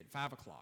at 5 o'clock.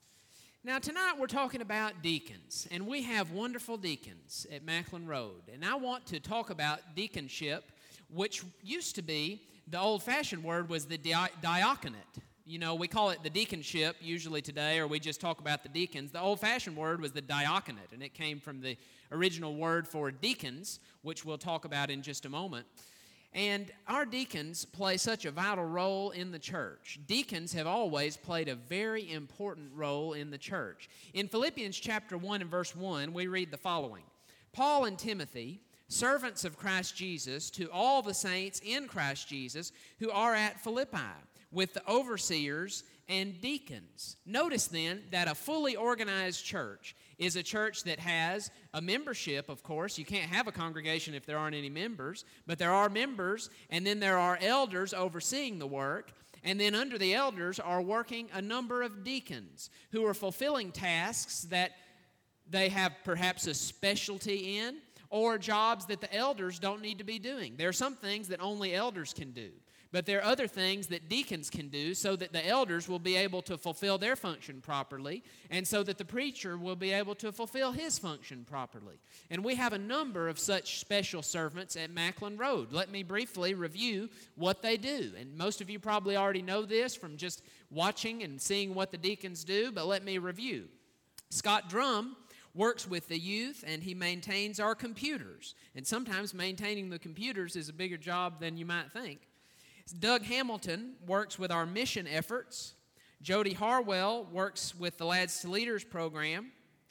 Now, tonight we're talking about deacons, and we have wonderful deacons at Macklin Road. And I want to talk about deaconship, which used to be, the old-fashioned word was the diaconate. You know, we call it the deaconship usually today, or we just talk about the deacons. The old-fashioned word was the diaconate, and it came from the original word for deacons, which we'll talk about in just a moment. And our deacons play such a vital role in the church. Deacons have always played a very important role in the church. In Philippians chapter 1 and verse 1, we read the following: Paul and Timothy, servants of Christ Jesus, to all the saints in Christ Jesus who are at Philippi, with the overseers and deacons. Notice then that a fully organized church is a church that has a membership, of course. You can't have a congregation if there aren't any members, but there are members, and then there are elders overseeing the work, and then under the elders are working a number of deacons who are fulfilling tasks that they have perhaps a specialty in, or jobs that the elders don't need to be doing. There are some things that only elders can do, but there are other things that deacons can do so that the elders will be able to fulfill their function properly, and so that the preacher will be able to fulfill his function properly. And we have a number of such special servants at Macklin Road. Let me briefly review what they do. And most of you probably already know this from just watching and seeing what the deacons do, but let me review. Scott Drum works with the youth, and he maintains our computers. And sometimes maintaining the computers is a bigger job than you might think. Doug Hamilton works with our mission efforts. Jody Harwell works with the Lads to Leaders program.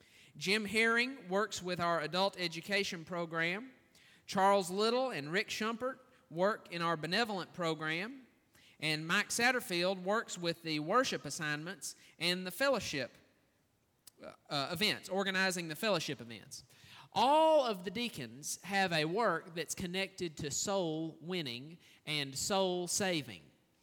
Jim Herring works with our adult education program. Charles Little and Rick Schumpert work in our benevolent program. And Mike Satterfield works with the worship assignments and the fellowship events, organizing the fellowship events. All of the deacons have a work that's connected to soul winning and soul saving.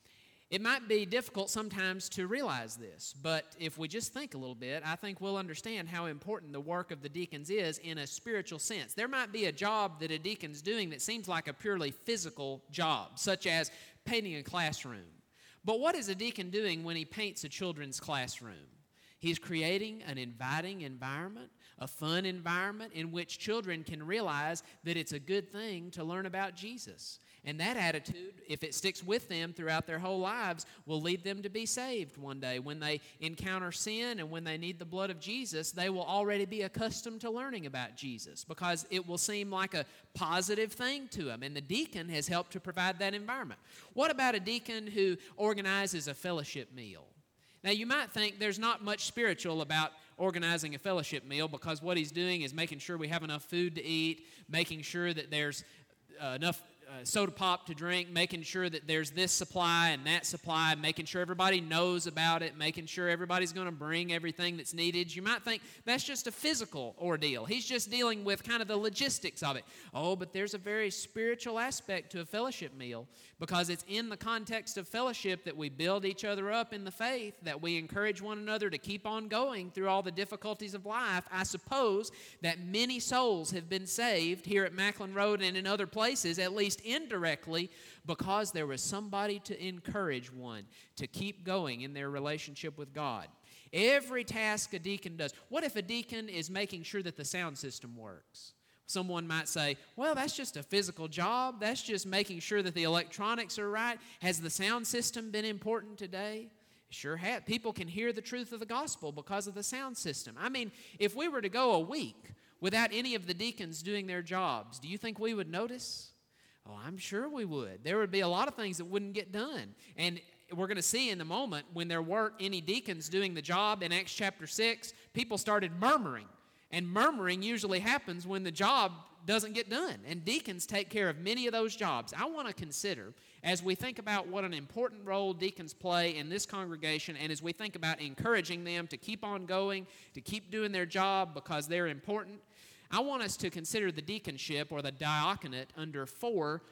It might be difficult sometimes to realize this, but if we just think a little bit, I think we'll understand how important the work of the deacons is in a spiritual sense. There might be a job that a deacon's doing that seems like a purely physical job, such as painting a classroom. But what is a deacon doing when he paints a children's classroom? He's creating an inviting environment, a fun environment in which children can realize that it's a good thing to learn about Jesus. And that attitude, if it sticks with them throughout their whole lives, will lead them to be saved one day. When they encounter sin and when they need the blood of Jesus, they will already be accustomed to learning about Jesus because it will seem like a positive thing to them. And the deacon has helped to provide that environment. What about a deacon who organizes a fellowship meal? Now, you might think there's not much spiritual about organizing a fellowship meal because what he's doing is making sure we have enough food to eat, making sure that there's enough soda pop to drink, making sure that there's this supply and that supply, making sure everybody knows about it, making sure everybody's going to bring everything that's needed. You might think that's just a physical ordeal. He's just dealing with kind of the logistics of it. Oh, but there's a very spiritual aspect to a fellowship meal because it's in the context of fellowship that we build each other up in the faith, that we encourage one another to keep on going through all the difficulties of life. I suppose that many souls have been saved here at Macklin Road and in other places, at least indirectly, because there was somebody to encourage one to keep going in their relationship with God. Every task a deacon does. What if a deacon is making sure that the sound system works? Someone might say, well, that's just a physical job. That's just making sure that the electronics are right. Has the sound system been important today? Sure has. People can hear the truth of the gospel because of the sound system. I mean, if we were to go a week without any of the deacons doing their jobs, do you think we would notice? Oh, I'm sure we would. There would be a lot of things that wouldn't get done. And we're going to see in a moment when there weren't any deacons doing the job in Acts chapter 6, people started murmuring. And murmuring usually happens when the job doesn't get done. And deacons take care of many of those jobs. I want to consider, as we think about what an important role deacons play in this congregation, and as we think about encouraging them to keep on going, to keep doing their job because they're important, I want us to consider the deaconship or the diaconate under 4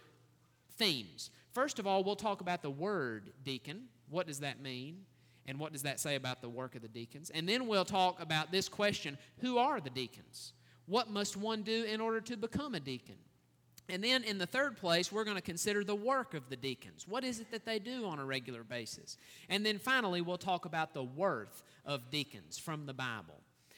themes. First of all, we'll talk about the word deacon. What does that mean? And what does that say about the work of the deacons? And then we'll talk about this question, who are the deacons? What must one do in order to become a deacon? And then in the third place, we're going to consider the work of the deacons. What is it that they do on a regular basis? And then finally, we'll talk about the worth of deacons from the Bible,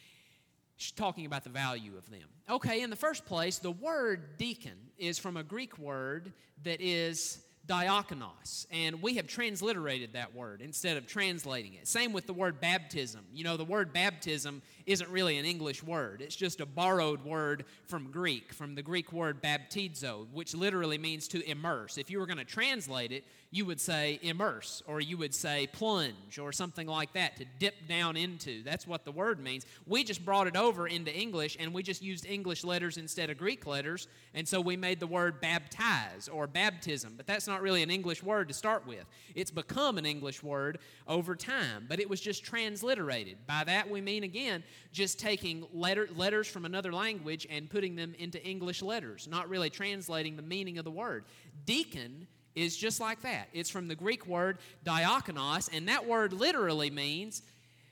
talking about the value of them. Okay, in the first place, the word deacon is from a Greek word that is diakonos, and we have transliterated that word instead of translating it. Same with the word baptism. You know, the word baptism isn't really an English word. It's just a borrowed word from Greek, from the Greek word baptizo, which literally means to immerse. If you were going to translate it, you would say immerse, or you would say plunge, or something like that, to dip down into. That's what the word means. We just brought it over into English, and we just used English letters instead of Greek letters, and so we made the word baptize, or baptism, but that's not really an English word to start with. It's become an English word over time, but it was just transliterated. By that we mean, again, just taking letters from another language and putting them into English letters, not really translating the meaning of the word. Deacon is just like that. It's from the Greek word diakonos, and that word literally means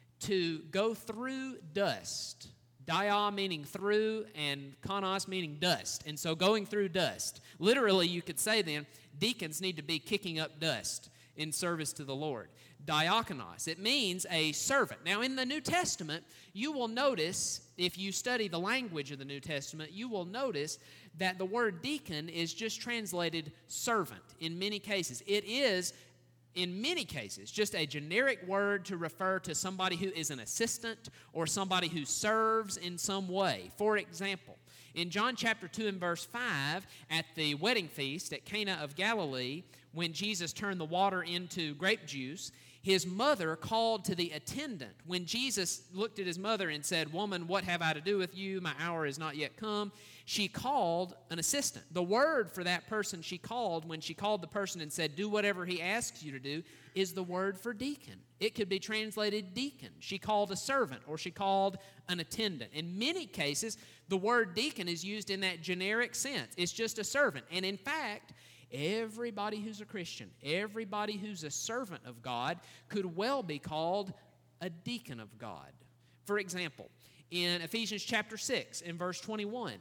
to go through dust. Dia meaning through, and konos meaning dust. And so going through dust. Literally, you could say then, deacons need to be kicking up dust in service to the Lord. Diakonos, it means a servant. Now, in the New Testament, you will notice, if you study the language of the New Testament, you will notice that the word deacon is just translated servant in many cases. It is, in many cases, just a generic word to refer to somebody who is an assistant or somebody who serves in some way. For example, in John chapter 2 and verse 5, at the wedding feast at Cana of Galilee, when Jesus turned the water into grape juice, his mother called to the attendant. When Jesus looked at his mother and said, "Woman, what have I to do with you? My hour is not yet come," she called an assistant. The word for that person she called, when she called the person and said, "Do whatever he asks you to do," is the word for deacon. It could be translated deacon. She called a servant, or she called an attendant. In many cases, the word deacon is used in that generic sense. It's just a servant. And in fact, everybody who's a Christian, everybody who's a servant of God could well be called a deacon of God. For example, in Ephesians chapter 6, in verse 21,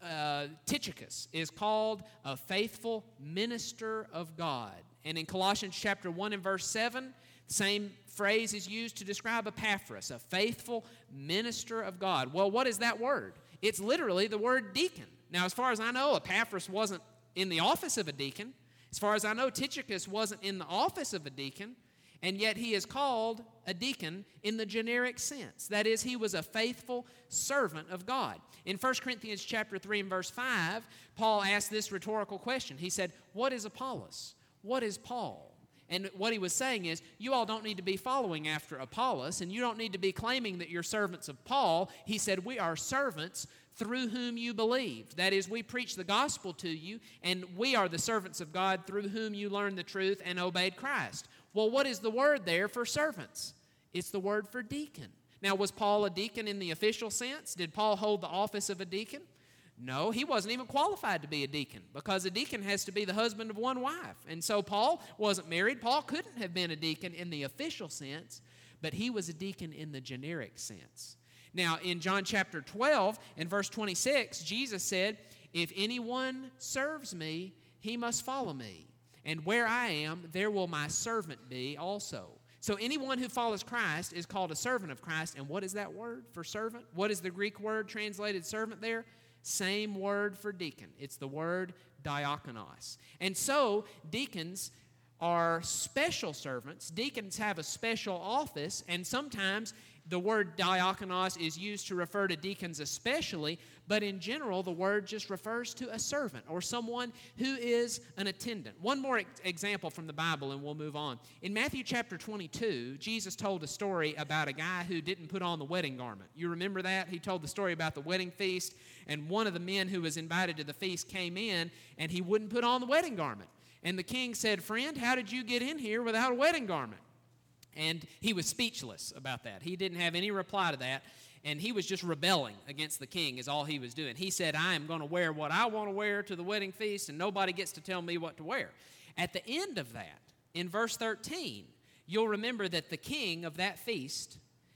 Tychicus is called a faithful minister of God. And in Colossians chapter 1 and verse 7, the same phrase is used to describe Epaphras, a faithful minister of God. Well, what is that word? It's literally the word deacon. Now, as far as I know, Epaphras wasn't in the office of a deacon. As far as I know, Tychicus wasn't in the office of a deacon, and yet he is called a deacon in the generic sense. That is, he was a faithful servant of God. In 1 Corinthians chapter 3 and verse 5, Paul asked this rhetorical question. He said, "What is Apollos? What is Paul?" And what he was saying is, you all don't need to be following after Apollos, and you don't need to be claiming that you're servants of Paul. He said, we are servants through whom you believed. That is, we preach the gospel to you, and we are the servants of God through whom you learned the truth and obeyed Christ. Well, what is the word there for servants? It's the word for deacon. Now, was Paul a deacon in the official sense? Did Paul hold the office of a deacon? No, he wasn't even qualified to be a deacon, because a deacon has to be the husband of one wife. And so Paul wasn't married. Paul couldn't have been a deacon in the official sense, but he was a deacon in the generic sense. Now, in John chapter 12 and verse 26, Jesus said, "If anyone serves me, he must follow me. And where I am, there will my servant be also." So anyone who follows Christ is called a servant of Christ. And what is that word for servant? What is the Greek word translated servant there? Same word for deacon. It's the word diakonos. And so deacons are special servants. Deacons have a special office, and sometimes the word diakonos is used to refer to deacons especially, but in general, the word just refers to a servant or someone who is an attendant. One more example from the Bible, and we'll move on. In Matthew chapter 22, Jesus told a story about a guy who didn't put on the wedding garment. You remember that? He told the story about the wedding feast, and one of the men who was invited to the feast came in, and he wouldn't put on the wedding garment. And the king said, "Friend, how did you get in here without a wedding garment?" And he was speechless about that. He didn't have any reply to that, and he was just rebelling against the king is all he was doing. He said, "I am going to wear what I want to wear to the wedding feast, and nobody gets to tell me what to wear." At the end of that, in verse 13, you'll remember that the king of that feast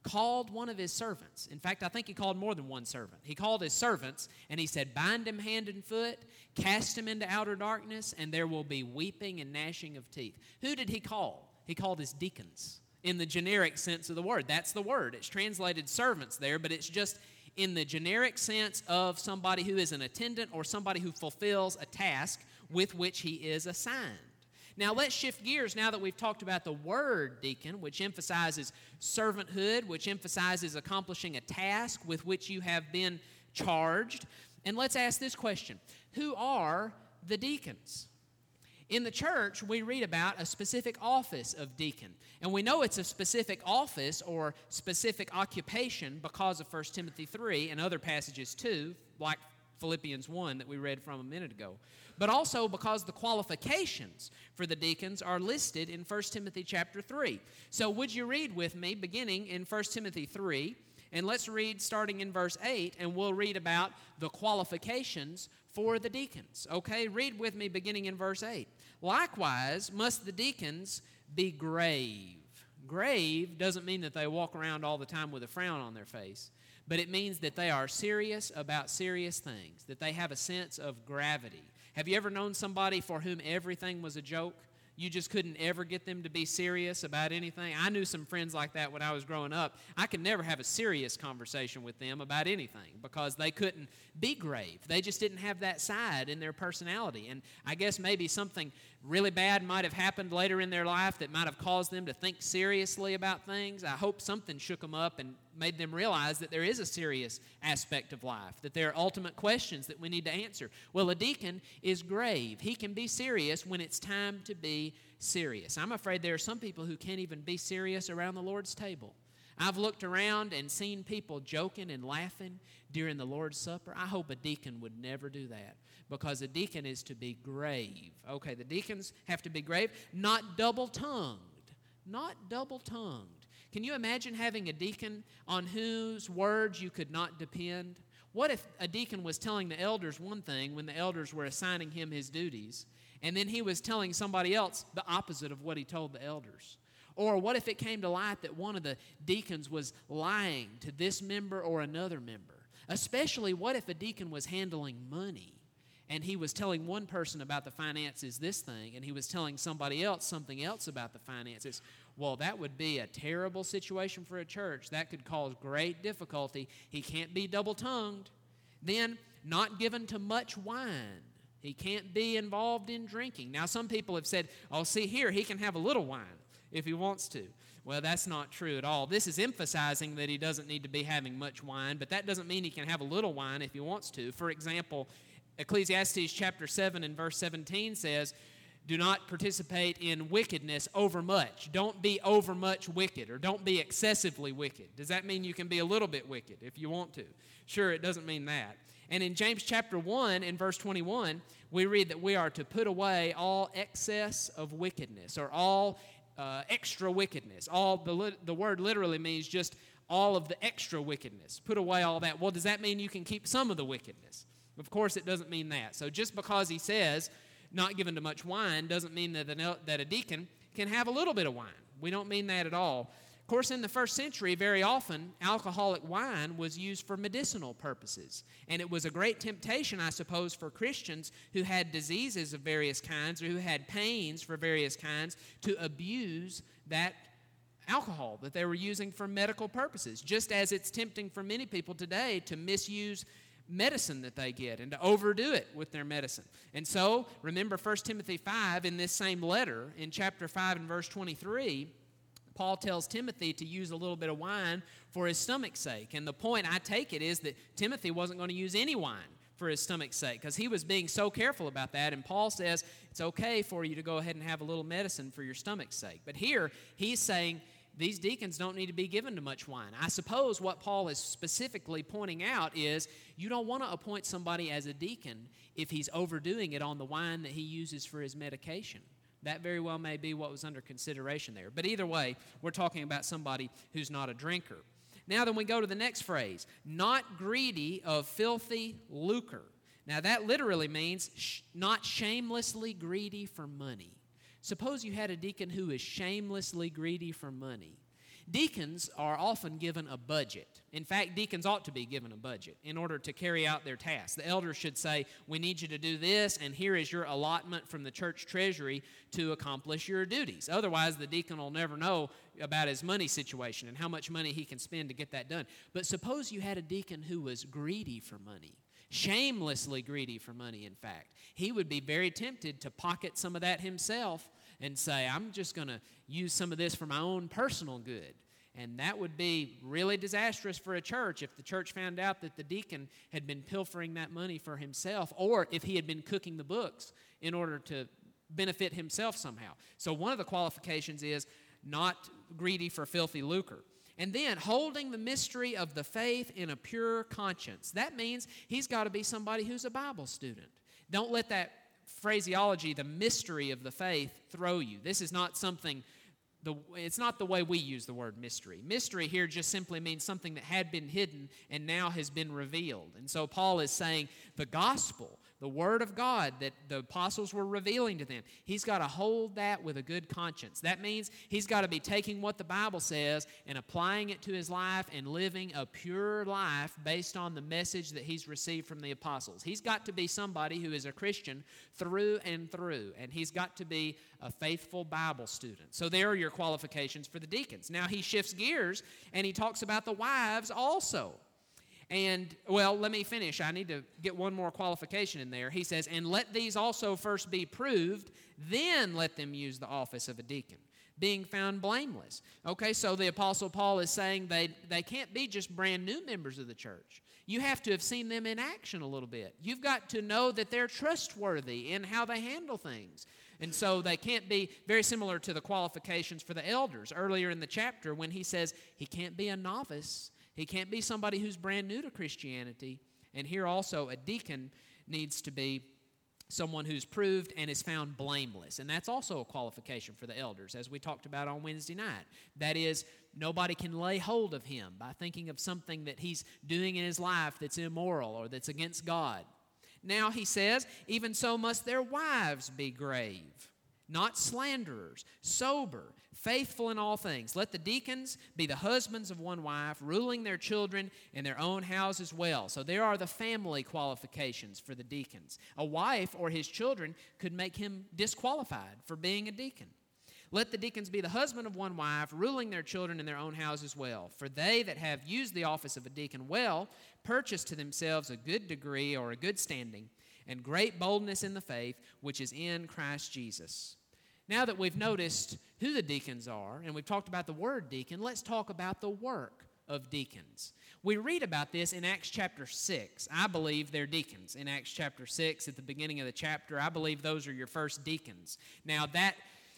called one of his servants. In fact, I think he called more than one servant. He called his servants, and he said, bind him hand and foot, cast him into outer darkness, and there will be weeping and gnashing of teeth. Who did he call? He called his deacons in the generic sense of the word. That's the word. It's translated servants there, but it's just in the generic sense of somebody who is an attendant or somebody who fulfills a task with which he is assigned. Now, let's shift gears now that we've talked about the word deacon, which emphasizes servanthood, which emphasizes accomplishing a task with which you have been charged. And let's ask this question. Who are the deacons? In the church, we read about a specific office of deacon. And we know it's a specific office or specific occupation because of 1 Timothy 3 and other passages too, like Philippians 1 that we read from a minute ago. But also because the qualifications for the deacons are listed in 1 Timothy chapter 3. So would you read with me beginning in 1 Timothy 3, and let's read starting in verse 8, and we'll read about the qualifications for the deacons. Okay, read with me beginning in verse 8. Likewise must the deacons be grave. Grave doesn't mean that they walk around all the time with a frown on their face, but it means that they are serious about serious things, that they have a sense of gravity. Have you ever known somebody for whom everything was a joke? You just couldn't ever get them to be serious about anything? I knew some friends like that when I was growing up. I could never have a serious conversation with them about anything because they couldn't be grave. They just didn't have that side in their personality. And I guess maybe something really bad might have happened later in their life that might have caused them to think seriously about things. I hope something shook them up and made them realize that there is a serious aspect of life, that there are ultimate questions that we need to answer. Well, a deacon is grave. He can be serious when it's time to be serious. I'm afraid there are some people who can't even be serious around the Lord's table. I've looked around and seen people joking and laughing during the Lord's Supper. I hope a deacon would never do that, because a deacon is to be grave. Okay, the deacons have to be grave, not double-tongued. Not double-tongued. Can you imagine having a deacon on whose words you could not depend? What if a deacon was telling the elders one thing when the elders were assigning him his duties, and then he was telling somebody else the opposite of what he told the elders? Or what if it came to light that one of the deacons was lying to this member or another member? Especially, what if a deacon was handling money and he was telling one person about the finances this thing and he was telling somebody else something else about the finances? Well, that would be a terrible situation for a church. That could cause great difficulty. He can't be double-tongued. Then, not given to much wine. He can't be involved in drinking. Now, some people have said, oh, see here, he can have a little wine if he wants to. Well, that's not true at all. This is emphasizing that he doesn't need to be having much wine, but that doesn't mean he can have a little wine if he wants to. For example, Ecclesiastes chapter 7 and verse 17 says, do not participate in wickedness overmuch. Don't be overmuch wicked, or don't be excessively wicked. Does that mean you can be a little bit wicked if you want to? Sure, it doesn't mean that. And in James chapter 1 and verse 21, we read that we are to put away all excess of wickedness, or all extra wickedness. The word literally means just all of the extra wickedness. Put away all that. Well, does that mean you can keep some of the wickedness? Of course, it doesn't mean that. So just because he says not given to much wine doesn't mean that a deacon can have a little bit of wine. We don't mean that at all. Of course, in the first century, very often, alcoholic wine was used for medicinal purposes. And it was a great temptation, I suppose, for Christians who had diseases of various kinds or who had pains for various kinds to abuse that alcohol that they were using for medical purposes, just as it's tempting for many people today to misuse medicine that they get and to overdo it with their medicine. And so, remember 1 Timothy 5 in this same letter, in chapter 5 and verse 23, Paul tells Timothy to use a little bit of wine for his stomach's sake. And the point, I take it, is that Timothy wasn't going to use any wine for his stomach's sake because he was being so careful about that. And Paul says it's okay for you to go ahead and have a little medicine for your stomach's sake. But here, he's saying these deacons don't need to be given to much wine. I suppose what Paul is specifically pointing out is you don't want to appoint somebody as a deacon if he's overdoing it on the wine that he uses for his medication. That very well may be what was under consideration there. But either way, we're talking about somebody who's not a drinker. Now then we go to the next phrase, not greedy of filthy lucre. Now that literally means not shamelessly greedy for money. Suppose you had a deacon who is shamelessly greedy for money. Deacons are often given a budget. In fact, deacons ought to be given a budget in order to carry out their tasks. The elders should say, we need you to do this, and here is your allotment from the church treasury to accomplish your duties. Otherwise, the deacon will never know about his money situation and how much money he can spend to get that done. But suppose you had a deacon who was greedy for money, shamelessly greedy for money, in fact. He would be very tempted to pocket some of that himself and say, I'm just going to use some of this for my own personal good. And that would be really disastrous for a church if the church found out that the deacon had been pilfering that money for himself, or if he had been cooking the books in order to benefit himself somehow. So one of the qualifications is not greedy for filthy lucre. And then holding the mystery of the faith in a pure conscience. That means he's got to be somebody who's a Bible student. Don't let that phraseology, the mystery of the faith, throw you. This is not something, it's not the way we use the word mystery. Mystery here just simply means something that had been hidden and now has been revealed. And so Paul is saying the gospel, the word of God that the apostles were revealing to them, he's got to hold that with a good conscience. That means he's got to be taking what the Bible says and applying it to his life and living a pure life based on the message that he's received from the apostles. He's got to be somebody who is a Christian through and through, and he's got to be a faithful Bible student. So there are your qualifications for the deacons. Now he shifts gears and he talks about the wives also. And, well, let me finish. I need to get one more qualification in there. He says, and let these also first be proved, then let them use the office of a deacon, being found blameless. Okay, so the Apostle Paul is saying they can't be just brand new members of the church. You have to have seen them in action a little bit. You've got to know that they're trustworthy in how they handle things. And so they can't be very similar to the qualifications for the elders earlier in the chapter when he says he can't be a novice. He can't be somebody who's brand new to Christianity. And here also a deacon needs to be someone who's proved and is found blameless. And that's also a qualification for the elders, as we talked about on Wednesday night. That is, nobody can lay hold of him by thinking of something that he's doing in his life that's immoral or that's against God. Now he says, even so must their wives be grave, not slanderers, sober, faithful in all things. Let the deacons be the husbands of one wife, ruling their children and their own house as well. So there are the family qualifications for the deacons. A wife or his children could make him disqualified for being a deacon. Let the deacons be the husband of one wife, ruling their children in their own house as well. For they that have used the office of a deacon well, purchase to themselves a good degree or a good standing, and great boldness in the faith, which is in Christ Jesus. Now that we've noticed who the deacons are, and we've talked about the word deacon, let's talk about the work of deacons. We read about this in Acts chapter 6. I believe they're deacons. In Acts chapter 6, at the beginning of the chapter, I believe those are your first deacons. Now that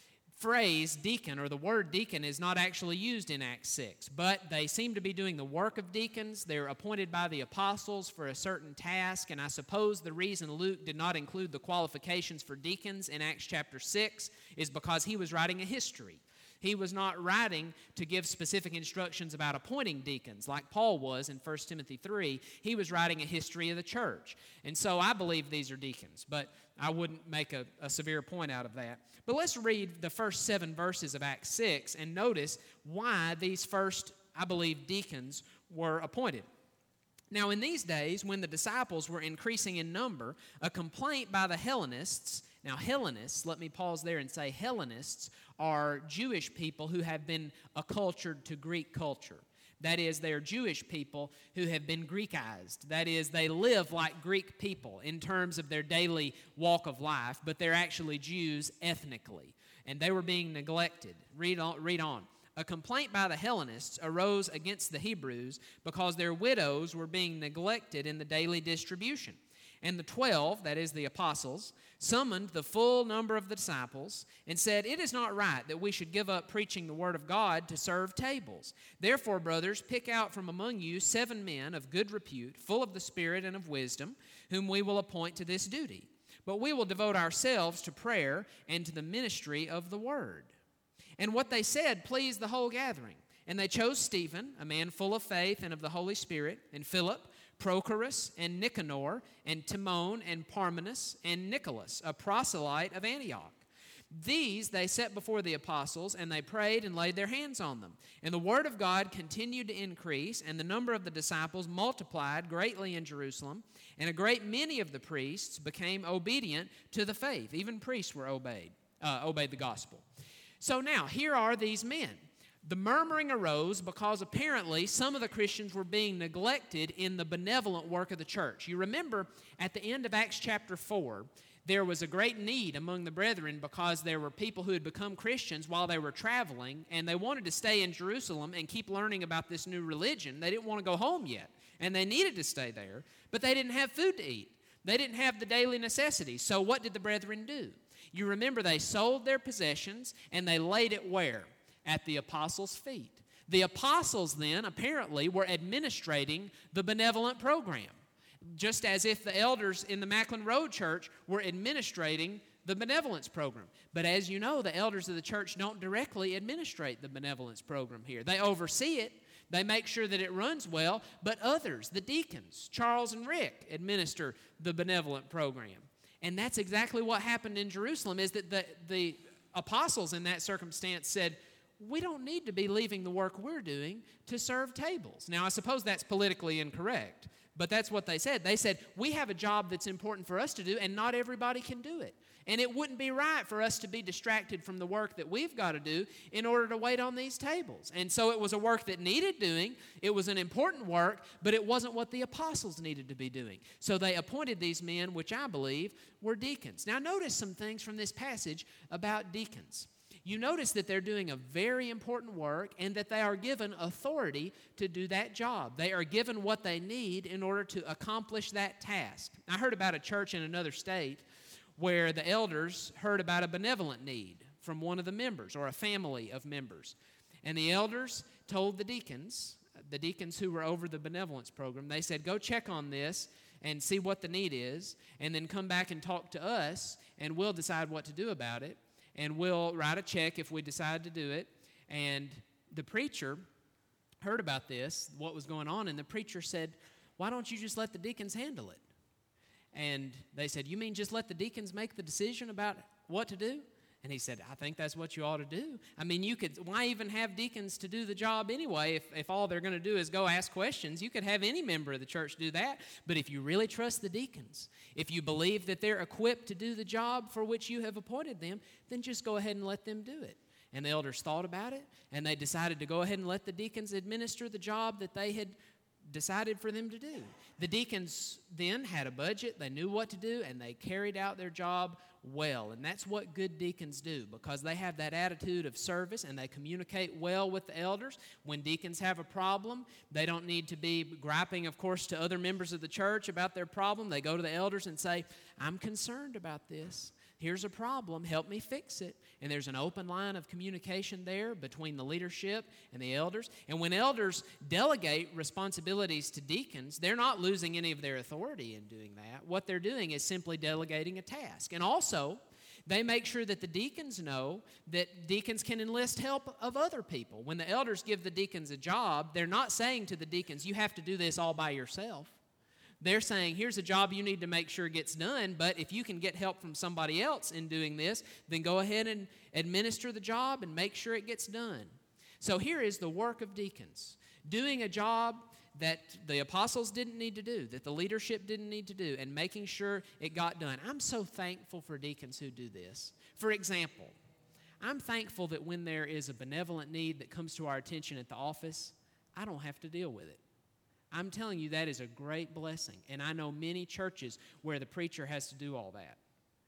phrase deacon, or the word deacon, is not actually used in Acts 6, but they seem to be doing the work of deacons. They're appointed by the apostles for a certain task, and I suppose the reason Luke did not include the qualifications for deacons in Acts chapter 6 is because he was writing a history. He was not writing to give specific instructions about appointing deacons like Paul was in 1 Timothy 3. He was writing a history of the church. And so I believe these are deacons, but I wouldn't make a severe point out of that. But let's read the first 7 verses of Acts 6 and notice why these first, I believe, deacons were appointed. Now, in these days, when the disciples were increasing in number, a complaint by the Hellenists. Now, Hellenists, let me pause there and say Hellenists are Jewish people who have been acculturated to Greek culture. That is, they are Jewish people who have been Greekized. That is, they live like Greek people in terms of their daily walk of life, but they're actually Jews ethnically, and they were being neglected. Read on. A complaint by the Hellenists arose against the Hebrews because their widows were being neglected in the daily distribution. And the 12, that is the apostles, summoned the full number of the disciples and said, "It is not right that we should give up preaching the word of God to serve tables. Therefore, brothers, pick out from among you 7 men of good repute, full of the Spirit and of wisdom, whom we will appoint to this duty. But we will devote ourselves to prayer and to the ministry of the word." And what they said pleased the whole gathering. And they chose Stephen, a man full of faith and of the Holy Spirit, and Philip, Prochorus, and Nicanor, and Timon, and Parmenas, and Nicholas, a proselyte of Antioch. These they set before the apostles, and they prayed and laid their hands on them. And the word of God continued to increase, and the number of the disciples multiplied greatly in Jerusalem, and a great many of the priests became obedient to the faith. Even priests were obeyed the gospel. So now, here are these men. The murmuring arose because apparently some of the Christians were being neglected in the benevolent work of the church. You remember at the end of Acts chapter 4, there was a great need among the brethren because there were people who had become Christians while they were traveling, and they wanted to stay in Jerusalem and keep learning about this new religion. They didn't want to go home yet, and they needed to stay there, but they didn't have food to eat. They didn't have the daily necessities. So what did the brethren do? You remember they sold their possessions, and they laid it where? At the apostles' feet. The apostles then apparently were administrating the benevolent program, just as if the elders in the Macklin Road Church were administrating the benevolence program. But as you know, the elders of the church don't directly administrate the benevolence program here. They oversee it. They make sure that it runs well, but others, the deacons, Charles and Rick, administer the benevolent program. And that's exactly what happened in Jerusalem, is that the apostles in that circumstance said, we don't need to be leaving the work we're doing to serve tables. Now, I suppose that's politically incorrect, but that's what they said. They said, we have a job that's important for us to do, and not everybody can do it. And it wouldn't be right for us to be distracted from the work that we've got to do in order to wait on these tables. And so it was a work that needed doing. It was an important work, but it wasn't what the apostles needed to be doing. So they appointed these men, which I believe were deacons. Now, notice some things from this passage about deacons. You notice that they're doing a very important work and that they are given authority to do that job. They are given what they need in order to accomplish that task. I heard about a church in another state where the elders heard about a benevolent need from one of the members or a family of members. And the elders told the deacons who were over the benevolence program, they said, go check on this and see what the need is, and then come back and talk to us, and we'll decide what to do about it. And we'll write a check if we decide to do it. And the preacher heard about this, what was going on, and the preacher said, why don't you just let the deacons handle it? And they said, you mean just let the deacons make the decision about what to do? And he said, I think that's what you ought to do. I mean, why even have deacons to do the job anyway if all they're going to do is go ask questions? You could have any member of the church do that. But if you really trust the deacons, if you believe that they're equipped to do the job for which you have appointed them, then just go ahead and let them do it. And the elders thought about it, and they decided to go ahead and let the deacons administer the job that they had decided for them to do. The deacons then had a budget, they knew what to do, and they carried out their job well. And that's what good deacons do, because they have that attitude of service and they communicate well with the elders. When deacons have a problem, they don't need to be griping, of course, to other members of the church about their problem. They go to the elders and say, I'm concerned about this. Here's a problem. Help me fix it. And there's an open line of communication there between the leadership and the elders. And when elders delegate responsibilities to deacons, they're not losing any of their authority in doing that. What they're doing is simply delegating a task. And also, they make sure that the deacons know that deacons can enlist help of other people. When the elders give the deacons a job, they're not saying to the deacons, you have to do this all by yourself. They're saying, here's a job you need to make sure gets done, but if you can get help from somebody else in doing this, then go ahead and administer the job and make sure it gets done. So here is the work of deacons, doing a job that the apostles didn't need to do, that the leadership didn't need to do, and making sure it got done. I'm so thankful for deacons who do this. For example, I'm thankful that when there is a benevolent need that comes to our attention at the office, I don't have to deal with it. I'm telling you, that is a great blessing. And I know many churches where the preacher has to do all that.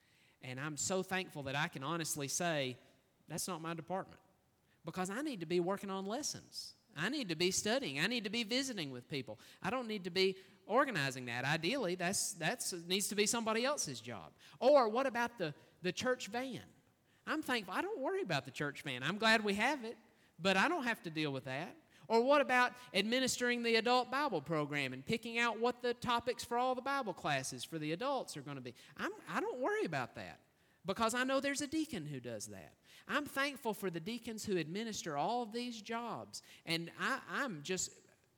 And I'm so thankful that I can honestly say, that's not my department. Because I need to be working on lessons. I need to be studying. I need to be visiting with people. I don't need to be organizing that. Ideally, that needs to be somebody else's job. Or what about the church van? I'm thankful. I don't worry about the church van. I'm glad we have it, but I don't have to deal with that. Or what about administering the adult Bible program and picking out what the topics for all the Bible classes for the adults are going to be? I don't worry about that because I know there's a deacon who does that. I'm thankful for the deacons who administer all of these jobs. And I'm just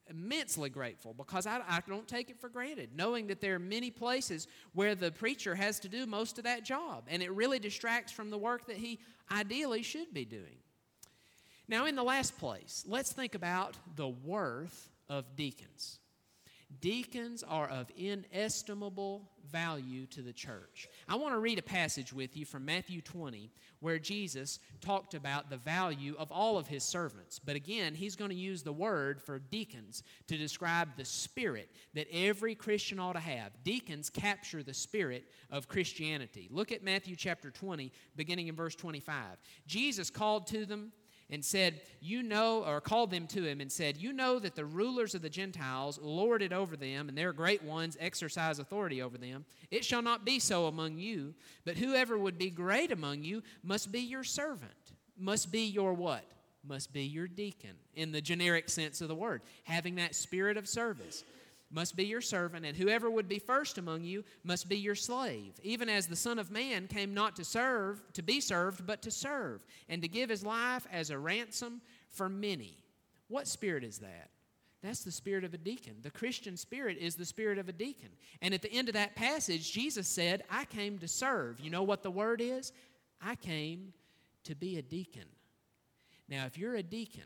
immensely grateful because I don't take it for granted, knowing that there are many places where the preacher has to do most of that job, and it really distracts from the work that he ideally should be doing. Now, in the last place, let's think about the worth of deacons. Deacons are of inestimable value to the church. I want to read a passage with you from Matthew 20 where Jesus talked about the value of all of his servants. But again, he's going to use the word for deacons to describe the spirit that every Christian ought to have. Deacons capture the spirit of Christianity. Look at Matthew chapter 20, beginning in verse 25. Jesus called to them and said, called them to him and said, you know that the rulers of the Gentiles lord it over them, and their great ones exercise authority over them. It shall not be so among you, but whoever would be great among you must be your servant, must be your what? Must be your deacon, in the generic sense of the word, having that spirit of service. Must be your servant, and whoever would be first among you must be your slave, even as the Son of Man came not to be served, but to serve, and to give his life as a ransom for many. What spirit is that? That's the spirit of a deacon. The Christian spirit is the spirit of a deacon. And at the end of that passage, Jesus said, I came to serve. You know what the word is? I came to be a deacon. Now, if you're a deacon,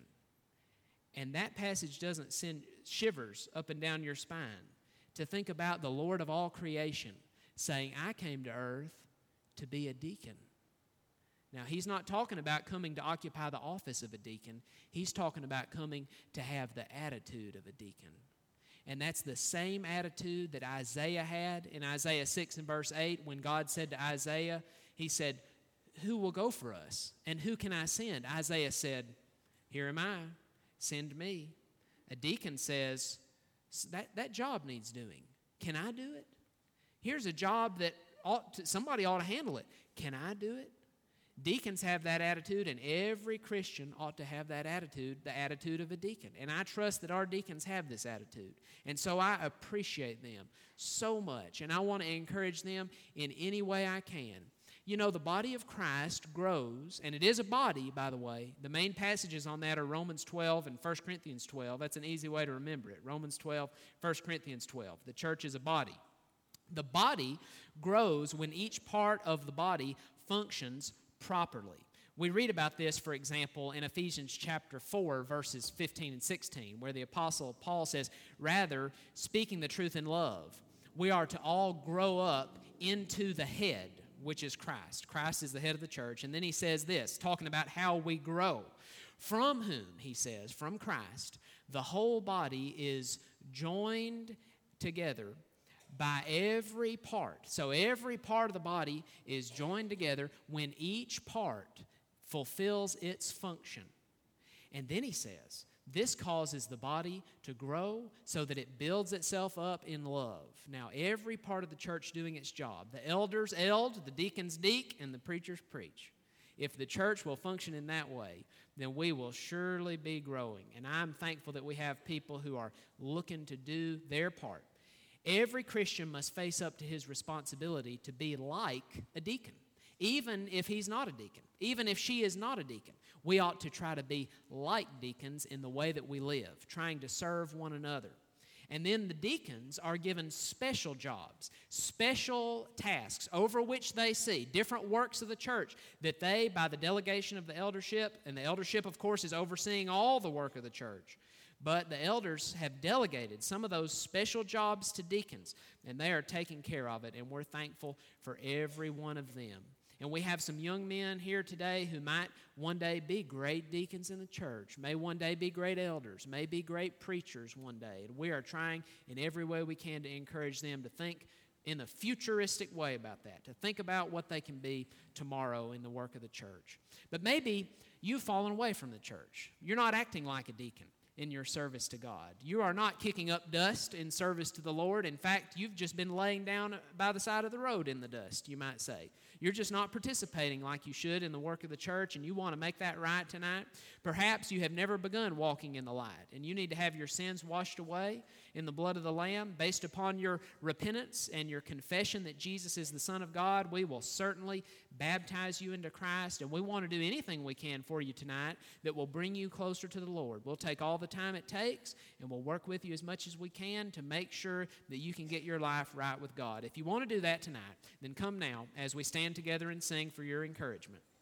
and that passage doesn't send shivers up and down your spine to think about the Lord of all creation saying, I came to earth to be a deacon. Now, he's not talking about coming to occupy the office of a deacon. He's talking about coming to have the attitude of a deacon. And that's the same attitude that Isaiah had in Isaiah 6 and verse 8 when God said to Isaiah, he said, who will go for us? And who can I send? Isaiah said, here am I. Send me. A deacon says, that job needs doing. Can I do it? Here's a job that somebody ought to handle it. Can I do it? Deacons have that attitude, and every Christian ought to have that attitude, the attitude of a deacon. And I trust that our deacons have this attitude. And so I appreciate them so much, and I want to encourage them in any way I can. You know, the body of Christ grows, and it is a body, by the way. The main passages on that are Romans 12 and 1 Corinthians 12. That's an easy way to remember it. Romans 12, 1 Corinthians 12. The church is a body. The body grows when each part of the body functions properly. We read about this, for example, in Ephesians chapter 4, verses 15 and 16, where the Apostle Paul says, rather, speaking the truth in love, we are to all grow up into the head, which is Christ. Christ is the head of the church. And then he says this, talking about how we grow. From whom, he says, from Christ, the whole body is joined together by every part. So every part of the body is joined together when each part fulfills its function. And then he says, this causes the body to grow so that it builds itself up in love. Now, every part of the church doing its job. The elders eld, the deacons deek, and the preachers preach. If the church will function in that way, then we will surely be growing. And I'm thankful that we have people who are looking to do their part. Every Christian must face up to his responsibility to be like a deacon, even if he's not a deacon, even if she is not a deacon. We ought to try to be like deacons in the way that we live, trying to serve one another. And then the deacons are given special jobs, special tasks over which they see different works of the church that they, by the delegation of the eldership, and the eldership, of course, is overseeing all the work of the church, but the elders have delegated some of those special jobs to deacons, and they are taking care of it, and we're thankful for every one of them. And we have some young men here today who might one day be great deacons in the church, may one day be great elders, may be great preachers one day. And we are trying in every way we can to encourage them to think in a futuristic way about that, to think about what they can be tomorrow in the work of the church. But maybe you've fallen away from the church. You're not acting like a deacon in your service to God. You are not kicking up dust in service to the Lord. In fact, you've just been laying down by the side of the road in the dust, you might say. You're just not participating like you should in the work of the church, and you want to make that right tonight. Perhaps you have never begun walking in the light, and you need to have your sins washed away, in the blood of the Lamb, based upon your repentance and your confession that Jesus is the Son of God, we will certainly baptize you into Christ, and we want to do anything we can for you tonight that will bring you closer to the Lord. We'll take all the time it takes, and we'll work with you as much as we can to make sure that you can get your life right with God. If you want to do that tonight, then come now as we stand together and sing for your encouragement.